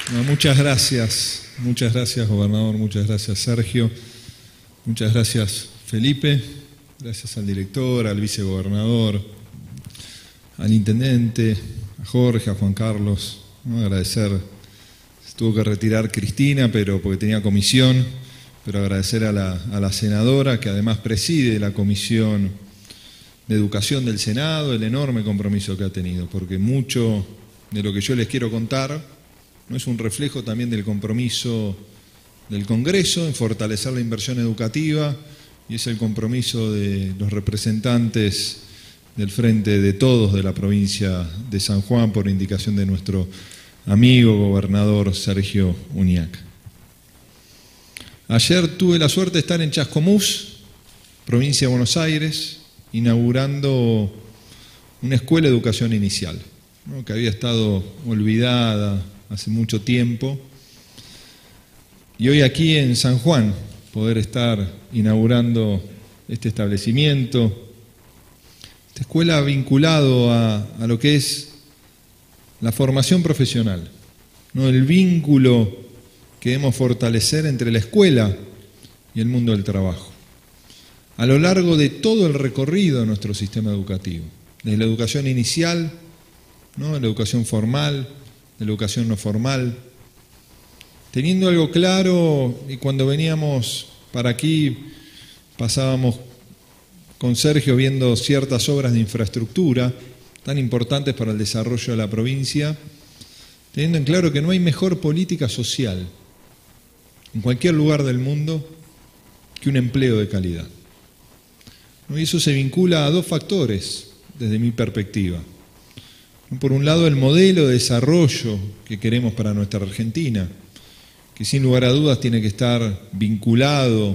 No, muchas gracias, gobernador, muchas gracias, Sergio, muchas gracias, Felipe, gracias al director, al vicegobernador, al intendente, a Jorge, a Juan Carlos, ¿no? Agradecer, se tuvo que retirar Cristina, pero porque tenía comisión, pero agradecer a la senadora, que además preside la Comisión de Educación del Senado, el enorme compromiso que ha tenido, porque mucho de lo que yo les quiero contar no es un reflejo también del compromiso del Congreso en fortalecer la inversión educativa, y es el compromiso de los representantes del Frente de Todos de la provincia de San Juan, por indicación de nuestro amigo gobernador Sergio Uñac. Ayer tuve la suerte de estar en Chascomús, provincia de Buenos Aires, inaugurando una escuela de educación inicial, ¿no? Que había estado olvidada hace mucho tiempo, y hoy aquí en San Juan poder estar inaugurando este establecimiento, esta escuela vinculado a lo que es la formación profesional, ¿no? El vínculo que debemos fortalecer entre la escuela y el mundo del trabajo, a lo largo de todo el recorrido de nuestro sistema educativo, desde la educación inicial, ¿no? La educación formal, de la educación no formal, teniendo algo claro. Y cuando veníamos para aquí pasábamos con Sergio viendo ciertas obras de infraestructura tan importantes para el desarrollo de la provincia, teniendo en claro que no hay mejor política social en cualquier lugar del mundo que un empleo de calidad. Y eso se vincula a dos factores desde mi perspectiva. Por un lado, el modelo de desarrollo que queremos para nuestra Argentina, que sin lugar a dudas tiene que estar vinculado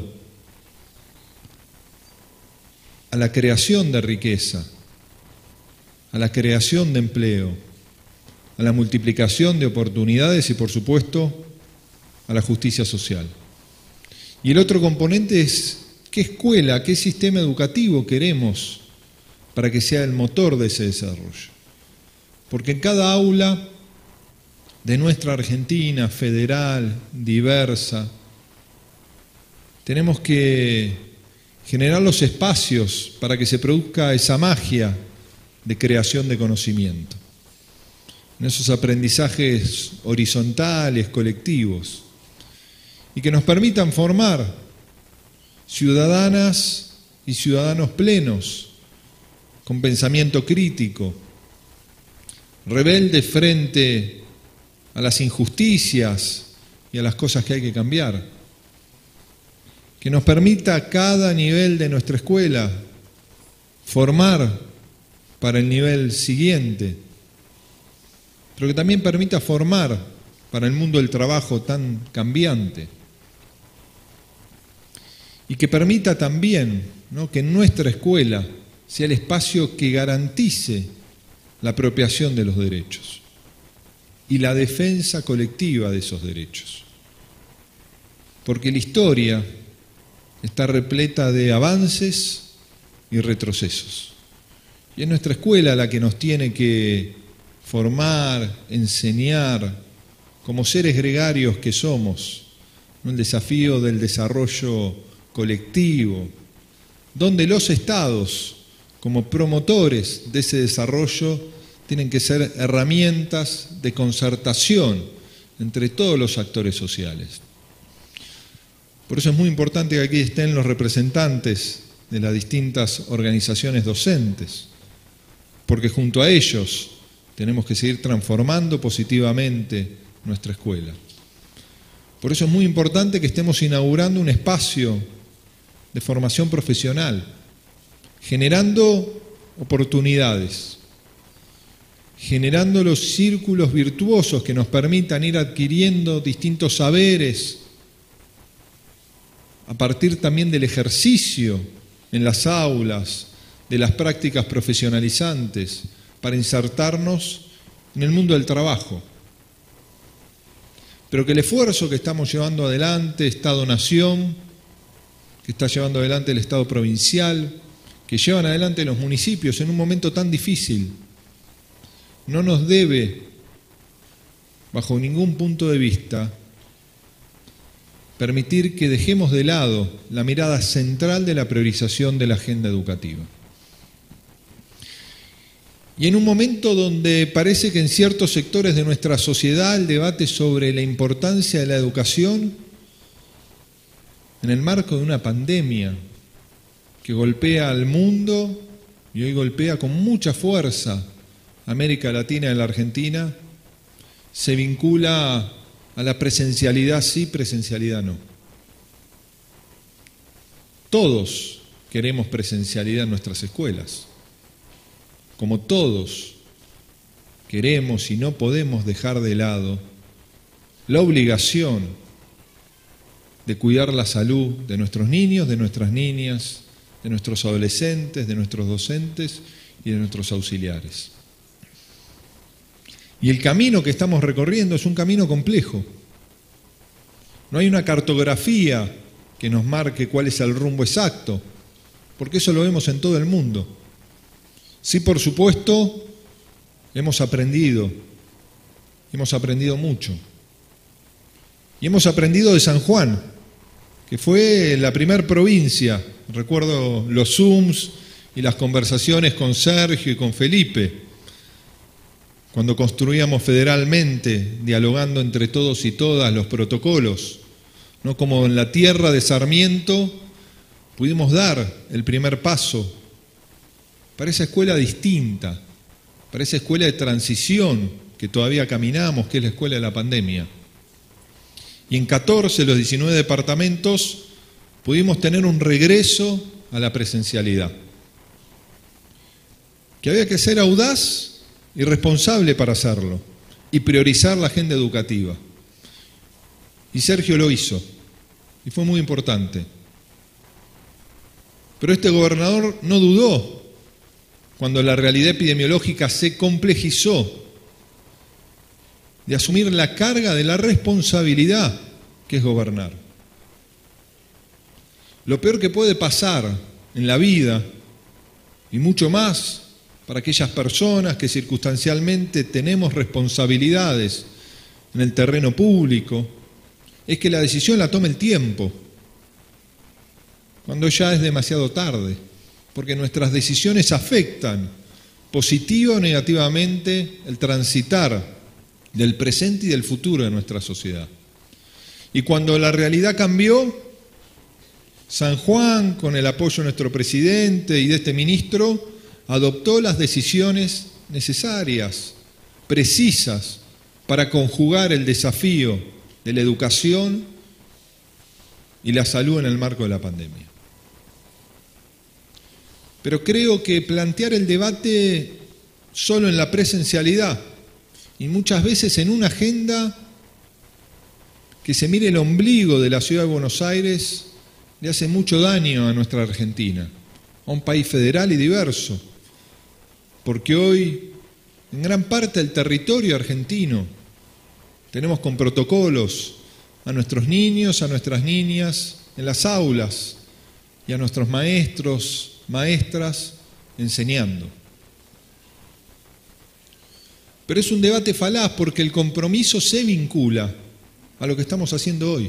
a la creación de riqueza, a la creación de empleo, a la multiplicación de oportunidades y, por supuesto, a la justicia social. Y el otro componente es qué escuela, qué sistema educativo queremos para que sea el motor de ese desarrollo. Porque en cada aula de nuestra Argentina federal, diversa, tenemos que generar los espacios para que se produzca esa magia de creación de conocimiento, en esos aprendizajes horizontales, colectivos, y que nos permitan formar ciudadanas y ciudadanos plenos, con pensamiento crítico, rebeldes frente a las injusticias y a las cosas que hay que cambiar, que nos permita a cada nivel de nuestra escuela formar para el nivel siguiente, pero que también permita formar para el mundo del trabajo tan cambiante, y que permita también, ¿no?, que en nuestra escuela sea el espacio que garantice la apropiación de los derechos y la defensa colectiva de esos derechos. Porque la historia está repleta de avances y retrocesos. Y es nuestra escuela la que nos tiene que formar, enseñar, como seres gregarios que somos, ¿no?, el desafío del desarrollo colectivo, donde los estados, como promotores de ese desarrollo, tienen que ser herramientas de concertación entre todos los actores sociales. Por eso es muy importante que aquí estén los representantes de las distintas organizaciones docentes, porque junto a ellos tenemos que seguir transformando positivamente nuestra escuela. Por eso es muy importante que estemos inaugurando un espacio de formación profesional, generando oportunidades, generando los círculos virtuosos que nos permitan ir adquiriendo distintos saberes a partir también del ejercicio en las aulas, de las prácticas profesionalizantes, para insertarnos en el mundo del trabajo. Pero que el esfuerzo que estamos llevando adelante, Estado-Nación, que está llevando adelante el Estado provincial, que llevan adelante los municipios en un momento tan difícil, no nos debe bajo ningún punto de vista, permitir que dejemos de lado la mirada central de la priorización de la agenda educativa. Y en un momento donde parece que en ciertos sectores de nuestra sociedad el debate sobre la importancia de la educación, en el marco de una pandemia que golpea al mundo y hoy golpea con mucha fuerza a América Latina y la Argentina, se vincula a la presencialidad sí, presencialidad no. Todos queremos presencialidad en nuestras escuelas. Como todos queremos y no podemos dejar de lado la obligación de cuidar la salud de nuestros niños, de nuestras niñas, de nuestros adolescentes, de nuestros docentes y de nuestros auxiliares. Y el camino que estamos recorriendo es un camino complejo. No hay una cartografía que nos marque cuál es el rumbo exacto, porque eso lo vemos en todo el mundo. Sí, por supuesto, hemos aprendido mucho. Y hemos aprendido de San Juan, que fue la primer provincia. Recuerdo los Zooms y las conversaciones con Sergio y con Felipe, cuando construíamos federalmente, dialogando entre todos y todas los protocolos, ¿no? Como en la tierra de Sarmiento pudimos dar el primer paso para esa escuela distinta, para esa escuela de transición que todavía caminamos, que es la escuela de la pandemia. Y en 14 de los 19 departamentos pudimos tener un regreso a la presencialidad. Que había que ser audaz y responsable para hacerlo y priorizar la agenda educativa. Y Sergio lo hizo, y fue muy importante. Pero este gobernador no dudó cuando la realidad epidemiológica se complejizó, de asumir la carga de la responsabilidad que es gobernar. Lo peor que puede pasar en la vida, y mucho más para aquellas personas que circunstancialmente tenemos responsabilidades en el terreno público, es que la decisión la tome el tiempo, cuando ya es demasiado tarde, porque nuestras decisiones afectan positiva o negativamente el transitar del presente y del futuro de nuestra sociedad. Y cuando la realidad cambió, San Juan, con el apoyo de nuestro presidente y de este ministro, adoptó las decisiones necesarias, precisas, para conjugar el desafío de la educación y la salud en el marco de la pandemia. Pero creo que plantear el debate solo en la presencialidad y muchas veces en una agenda que se mire el ombligo de la ciudad de Buenos Aires le hace mucho daño a nuestra Argentina, a un país federal y diverso, porque hoy en gran parte del territorio argentino tenemos con protocolos a nuestros niños, a nuestras niñas en las aulas y a nuestros maestros, maestras enseñando. Pero es un debate falaz porque el compromiso se vincula a lo que estamos haciendo hoy,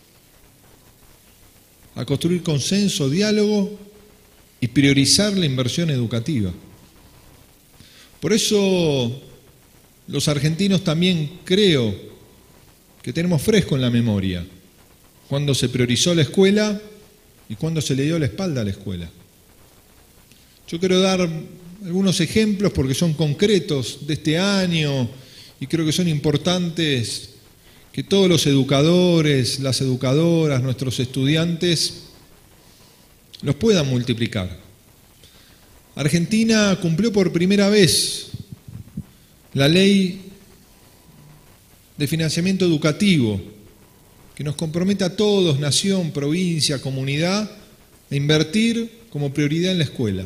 a construir consenso, diálogo y priorizar la inversión educativa. Por eso los argentinos también creo que tenemos fresco en la memoria cuando se priorizó la escuela y cuando se le dio la espalda a la escuela. Yo quiero dar algunos ejemplos porque son concretos de este año y creo que son importantes que todos los educadores, las educadoras, nuestros estudiantes los puedan multiplicar. Argentina cumplió por primera vez la ley de financiamiento educativo que nos compromete a todos, nación, provincia, comunidad, a invertir como prioridad en la escuela.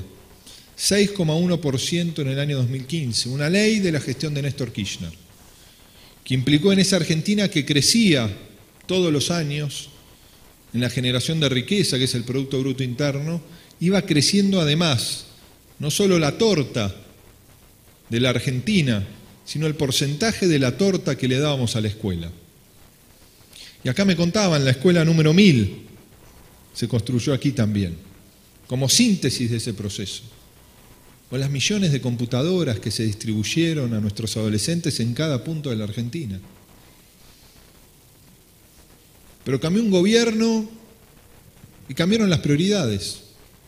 6,1% en el año 2015, una ley de la gestión de Néstor Kirchner, que implicó en esa Argentina que crecía todos los años en la generación de riqueza, que es el Producto Bruto Interno, iba creciendo además, no solo la torta de la Argentina sino el porcentaje de la torta que le dábamos a la escuela. Y acá me contaban, la escuela número 1000 se construyó aquí también, como síntesis de ese proceso. O las millones de computadoras que se distribuyeron a nuestros adolescentes en cada punto de la Argentina. Pero cambió un gobierno y cambiaron las prioridades.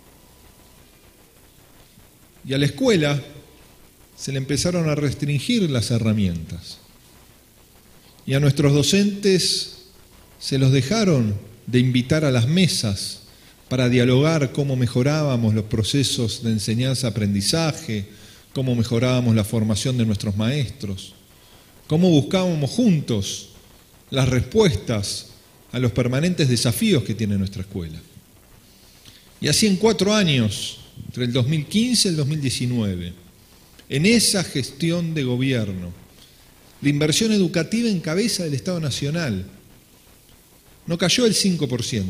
Y a la escuela se le empezaron a restringir las herramientas. Y a nuestros docentes se los dejaron de invitar a las mesas para dialogar cómo mejorábamos los procesos de enseñanza-aprendizaje, cómo mejorábamos la formación de nuestros maestros, cómo buscábamos juntos las respuestas a los permanentes desafíos que tiene nuestra escuela. Y así en 4 años, entre el 2015 y el 2019, en esa gestión de gobierno, la inversión educativa en cabeza del Estado Nacional no cayó el 5%,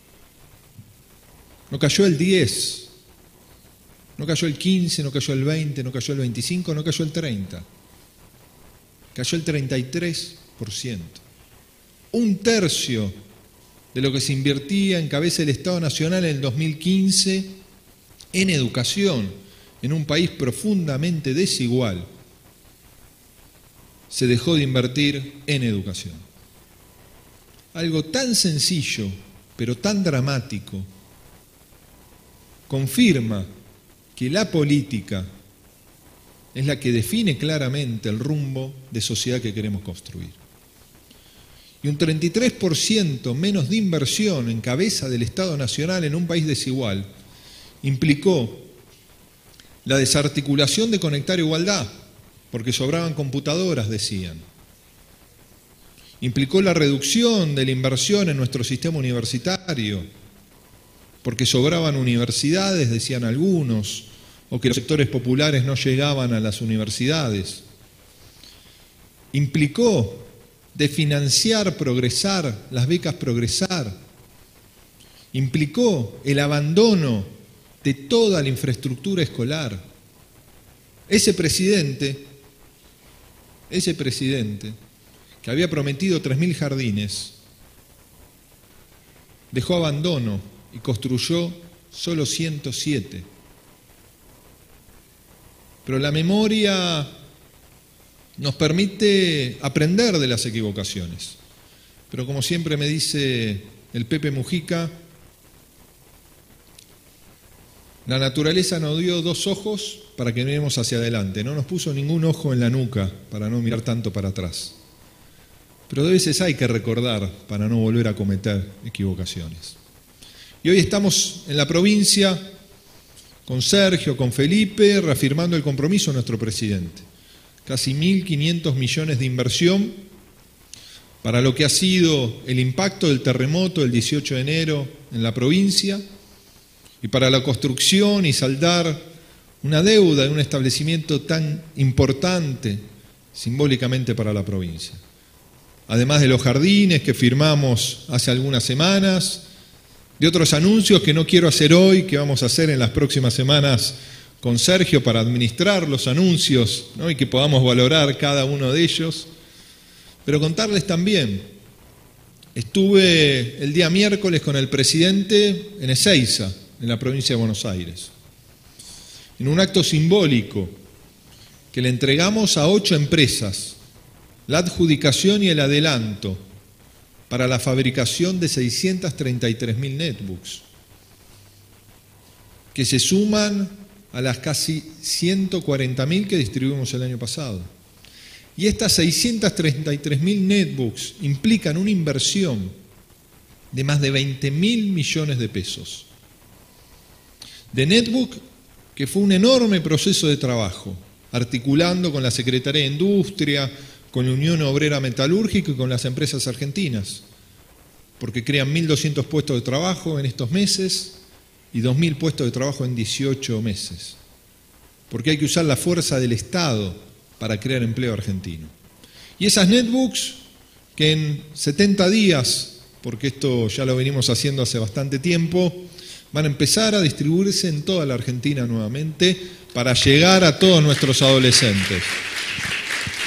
no cayó el 10%, no cayó el 15%, no cayó el 20%, no cayó el 25%, no cayó el 30%, cayó el 33%. 1/3 de lo que se invertía en cabeza del Estado Nacional en el 2015 en educación, en un país profundamente desigual, se dejó de invertir en educación. Algo tan sencillo, pero tan dramático, confirma que la política es la que define claramente el rumbo de sociedad que queremos construir. Y un 33% menos de inversión en cabeza del Estado Nacional en un país desigual implicó la desarticulación de Conectar Igualdad, porque sobraban computadoras, decían. Implicó la reducción de la inversión en nuestro sistema universitario, porque sobraban universidades, decían algunos, o que los sectores populares no llegaban a las universidades. Implicó de financiar Progresar, las becas Progresar. Implicó el abandono de toda la infraestructura escolar. Ese presidente que había prometido 3.000 jardines, dejó abandono y construyó solo 107. Pero la memoria nos permite aprender de las equivocaciones. Pero como siempre me dice el Pepe Mujica, la naturaleza nos dio 2 ojos para que miremos hacia adelante, no nos puso ningún ojo en la nuca para no mirar tanto para atrás. Pero a veces hay que recordar para no volver a cometer equivocaciones. Y hoy estamos en la provincia con Sergio, con Felipe, reafirmando el compromiso de nuestro presidente. Casi 1.500 millones de inversión para lo que ha sido el impacto del terremoto del 18 de enero en la provincia y para la construcción y saldar una deuda de un establecimiento tan importante simbólicamente para la provincia. Además de los jardines que firmamos hace algunas semanas, de otros anuncios que no quiero hacer hoy, que vamos a hacer en las próximas semanas con Sergio para administrar los anuncios, ¿no? Y que podamos valorar cada uno de ellos. Pero contarles también, estuve el día miércoles con el presidente en Ezeiza, en la provincia de Buenos Aires, en un acto simbólico que le entregamos a 8 empresas la adjudicación y el adelanto para la fabricación de 633.000 netbooks, que se suman a las casi 140.000 que distribuimos el año pasado. Y estas 633.000 netbooks implican una inversión de más de 20.000 millones de pesos. De netbook, que fue un enorme proceso de trabajo, articulando con la Secretaría de Industria, con la Unión Obrera Metalúrgica y con las empresas argentinas, porque crean 1.200 puestos de trabajo en estos meses y 2.000 puestos de trabajo en 18 meses, porque hay que usar la fuerza del Estado para crear empleo argentino. Y esas netbooks que en 70 días, porque esto ya lo venimos haciendo hace bastante tiempo, van a empezar a distribuirse en toda la Argentina nuevamente para llegar a todos nuestros adolescentes.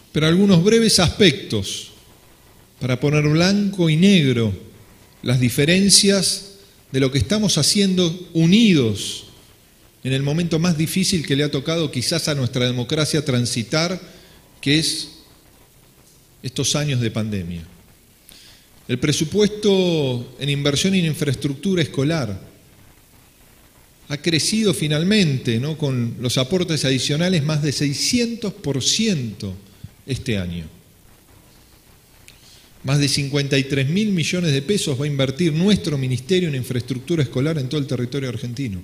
pero algunos breves aspectos para poner blanco y negro las diferencias de lo que estamos haciendo unidos en el momento más difícil que le ha tocado quizás a nuestra democracia transitar, que es estos años de pandemia. El presupuesto en inversión en infraestructura escolar ha crecido finalmente, ¿no?, con los aportes adicionales más de 600% este año. Más de 53.000 millones de pesos va a invertir nuestro Ministerio en infraestructura escolar en todo el territorio argentino.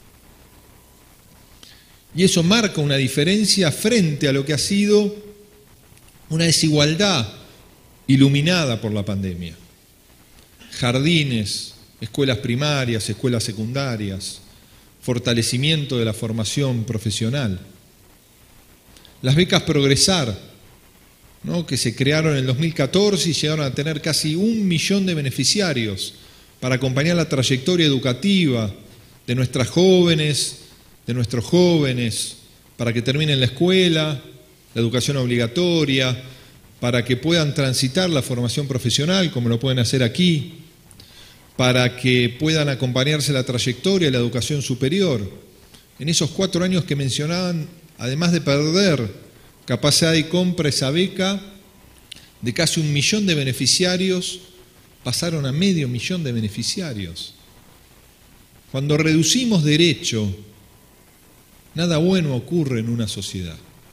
Y eso marca una diferencia frente a lo que ha sido una desigualdad iluminada por la pandemia. Jardines, escuelas primarias, escuelas secundarias, fortalecimiento de la formación profesional. Las becas Progresar, ¿no?, que se crearon en el 2014 y llegaron a tener casi 1 millón de beneficiarios para acompañar la trayectoria educativa de nuestras jóvenes, de nuestros jóvenes, para que terminen la escuela, la educación obligatoria, para que puedan transitar la formación profesional, como lo pueden hacer aquí, para que puedan acompañarse la trayectoria de la educación superior. En esos 4 años que mencionaban, además de perder capacidad de compra, esa beca de casi 1 millón de beneficiarios, pasaron a medio millón de beneficiarios. Cuando reducimos derecho, nada bueno ocurre en una sociedad.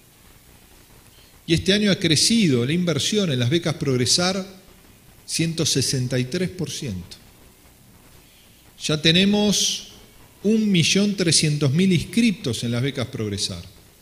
Y este año ha crecido la inversión en las becas Progresar 163%. Ya tenemos 1.300.000 inscriptos en las becas Progresar.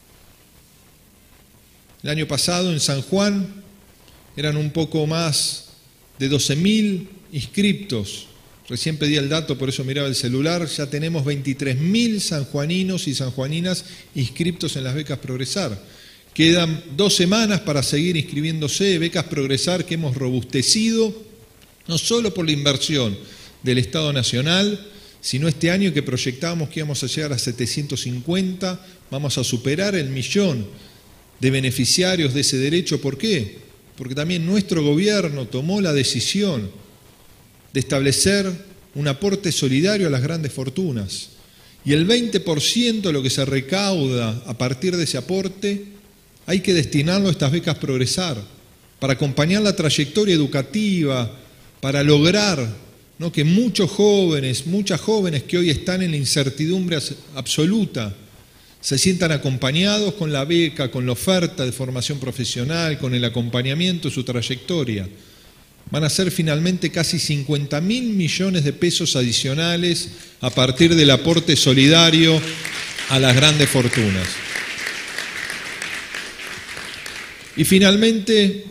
El año pasado en San Juan eran un poco más de 12.000 inscriptos. Recién pedí el dato, por eso miraba el celular. Ya tenemos 23.000 sanjuaninos y sanjuaninas inscriptos en las becas Progresar. Quedan 2 semanas para seguir inscribiéndose. Becas Progresar que hemos robustecido, no solo por la inversión del Estado Nacional, sino este año que proyectábamos que íbamos a llegar a 750, vamos a superar el 1 millón de beneficiarios de ese derecho. ¿Por qué? Porque también nuestro gobierno tomó la decisión de establecer un aporte solidario a las grandes fortunas. Y el 20% de lo que se recauda a partir de ese aporte hay que destinarlo a estas becas Progresar, para acompañar la trayectoria educativa, para lograr, ¿no?, que muchos jóvenes, muchas jóvenes que hoy están en la incertidumbre absoluta, se sientan acompañados con la beca, con la oferta de formación profesional, con el acompañamiento de su trayectoria. Van a ser finalmente casi 50.000 millones de pesos adicionales a partir del aporte solidario a las grandes fortunas. Y finalmente,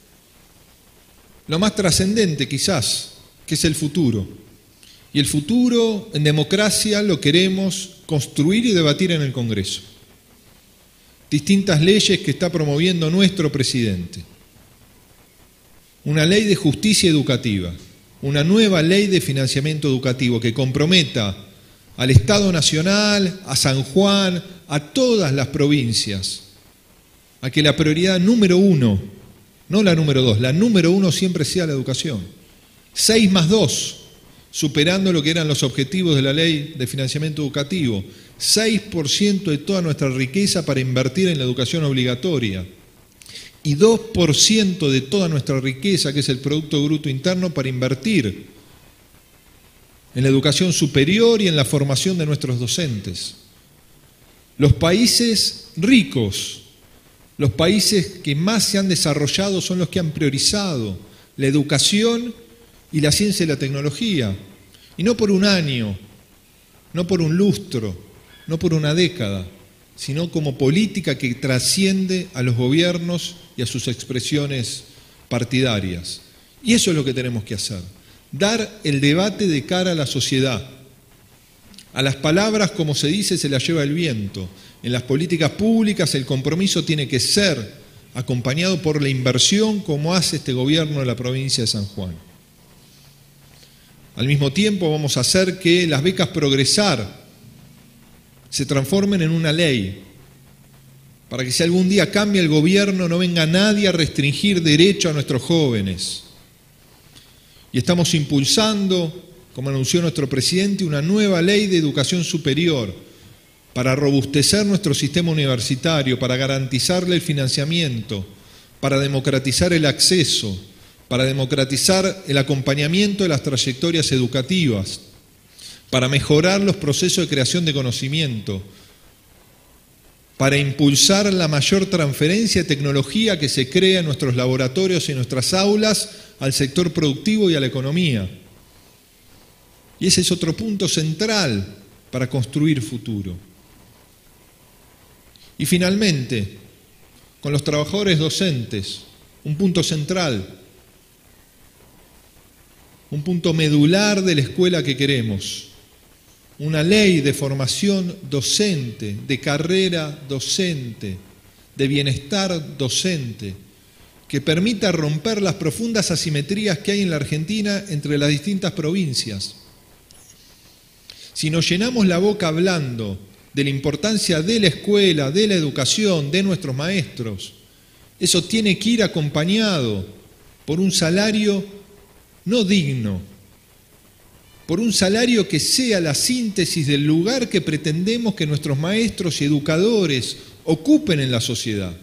lo más trascendente quizás, que es el futuro. Y el futuro en democracia lo queremos construir y debatir en el Congreso. Distintas leyes que está promoviendo nuestro presidente. Una ley de justicia educativa, una nueva ley de financiamiento educativo que comprometa al Estado Nacional, a San Juan, a todas las provincias, a que la prioridad número 1, no la número 2, la número 1 siempre sea la educación. 6+2, superando lo que eran los objetivos de la ley de financiamiento educativo. 6% de toda nuestra riqueza para invertir en la educación obligatoria. Y 2% de toda nuestra riqueza, que es el Producto Bruto Interno, para invertir en la educación superior y en la formación de nuestros docentes. Los países ricos, los países que más se han desarrollado son los que han priorizado la educación y la ciencia y la tecnología. Y no por un año, no por un lustro, no por una década, sino como política que trasciende a los gobiernos y a sus expresiones partidarias. Y eso es lo que tenemos que hacer, dar el debate de cara a la sociedad. A las palabras, como se dice, se las lleva el viento. En las políticas públicas el compromiso tiene que ser acompañado por la inversión, como hace este gobierno de la provincia de San Juan. Al mismo tiempo vamos a hacer que las becas Progresar se transformen en una ley para que si algún día cambia el gobierno no venga nadie a restringir derecho a nuestros jóvenes. Y estamos impulsando, como anunció nuestro presidente, una nueva ley de educación superior para robustecer nuestro sistema universitario, para garantizarle el financiamiento, para democratizar el acceso, para democratizar el acompañamiento de las trayectorias educativas, para mejorar los procesos de creación de conocimiento, para impulsar la mayor transferencia de tecnología que se crea en nuestros laboratorios y en nuestras aulas al sector productivo y a la economía. Y ese es otro punto central para construir futuro. Y finalmente, con los trabajadores docentes, un punto central, un punto medular de la escuela que queremos, una ley de formación docente, de carrera docente, de bienestar docente, que permita romper las profundas asimetrías que hay en la Argentina entre las distintas provincias. Si nos llenamos la boca hablando de la importancia de la escuela, de la educación, de nuestros maestros, eso tiene que ir acompañado por un salario no digno, por un salario que sea la síntesis del lugar que pretendemos que nuestros maestros y educadores ocupen en la sociedad.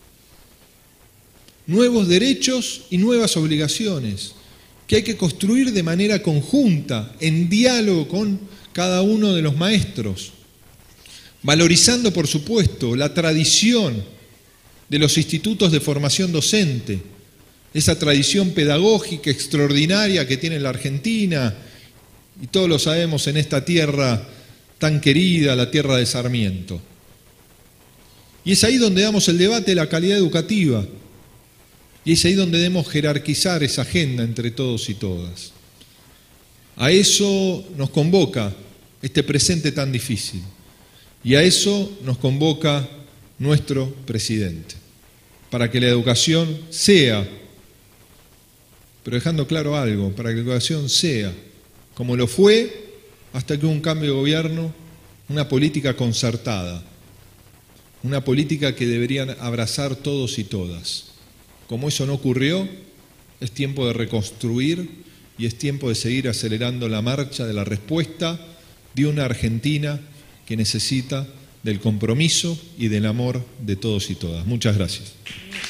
Nuevos derechos y nuevas obligaciones que hay que construir de manera conjunta, en diálogo con cada uno de los maestros, valorizando, por supuesto, la tradición de los institutos de formación docente, esa tradición pedagógica extraordinaria que tiene la Argentina, y todos lo sabemos en esta tierra tan querida, la tierra de Sarmiento. Y es ahí donde damos el debate de la calidad educativa, y es ahí donde debemos jerarquizar esa agenda entre todos y todas. A eso nos convoca este presente tan difícil, y a eso nos convoca nuestro presidente, para que la educación sea, pero dejando claro algo, para que la educación sea, como lo fue hasta que hubo un cambio de gobierno, una política concertada, una política que deberían abrazar todos y todas. Como eso no ocurrió, es tiempo de reconstruir y es tiempo de seguir acelerando la marcha de la respuesta de una Argentina que necesita del compromiso y del amor de todos y todas. Muchas gracias.